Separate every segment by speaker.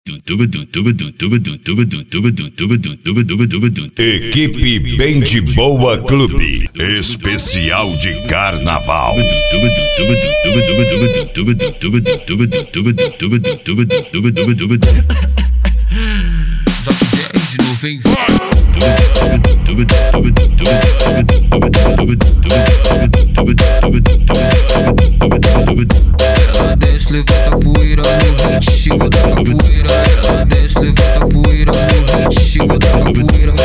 Speaker 1: Equipe Bem de Boa Clube, especial de carnaval.
Speaker 2: de novo, vem. Ela desce, levanta a poeira no hit, xinga da capoeira. Ela desce, levanta a poeira no hit, xinga da capoeira.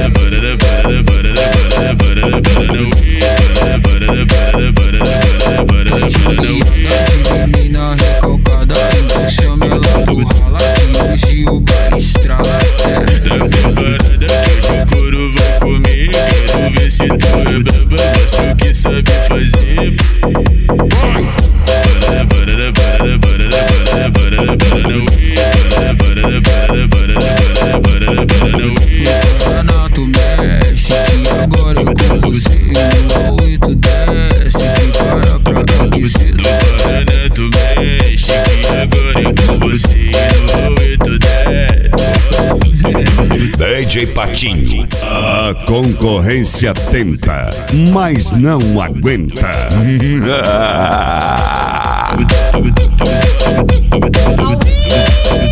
Speaker 2: Tá de menina recalcada, então chama ela pro rala, que hoje o baile estrala.
Speaker 3: Da parada que hoje o couro vai comer. Quero ver se tu é braba, mostra o que sabe fazer.
Speaker 2: Paraná, tu mexe, que agora eu com você. No 8 desce, prepara pra aquecer.
Speaker 3: No Paraná tu mexe, que agora eu com você. No 8
Speaker 1: DJ Patinho, a concorrência tenta, mas não aguenta.
Speaker 4: Ao vivo.